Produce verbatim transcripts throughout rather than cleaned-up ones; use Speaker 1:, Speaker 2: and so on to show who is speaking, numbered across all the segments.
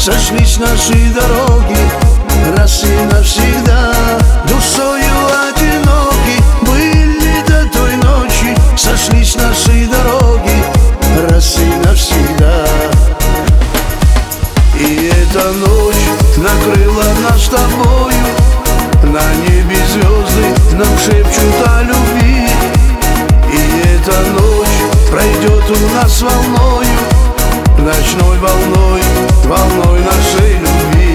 Speaker 1: сошлись наши дороги раз и навсегда. Душою одиноки были до той ночи, сошлись наши дороги раз и навсегда. И эта ночь накрыла нас с тобою, на небе звезды нам шепчут о любви. И эта ночь пройдет у нас волною, ночной волной, волной нашей любви.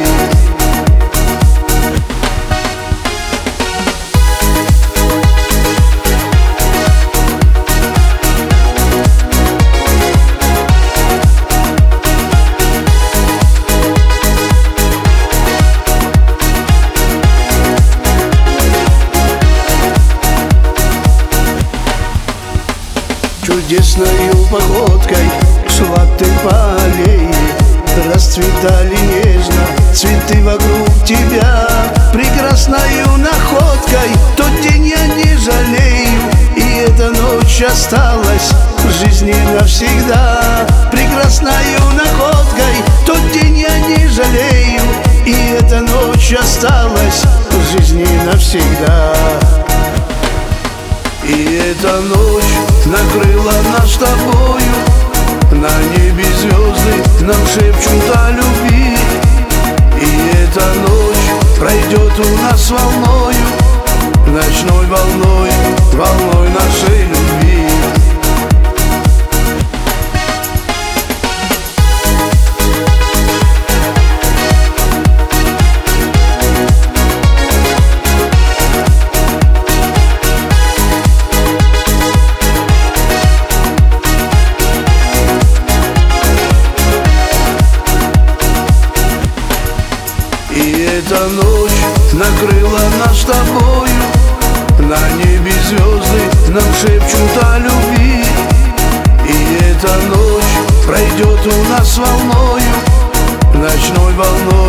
Speaker 1: Чудесною походкой шла ты по аллее, расцветали нежно цветы вокруг тебя. Прекрасною находкой тот день я не жалею, и эта ночь осталась в жизни навсегда. Прекрасною находкой тот день я не жалею, и эта ночь осталась в жизни навсегда. И эта ночь накрыла нас с тобою, на небе звезды нам шепчут о любви. И эта ночь пройдет у нас волною, ночной волной, волной нашей любви. И эта ночь накрыла нас с тобою, на небе звезды нам шепчут о любви. И эта ночь пройдет у нас волною, ночной волной.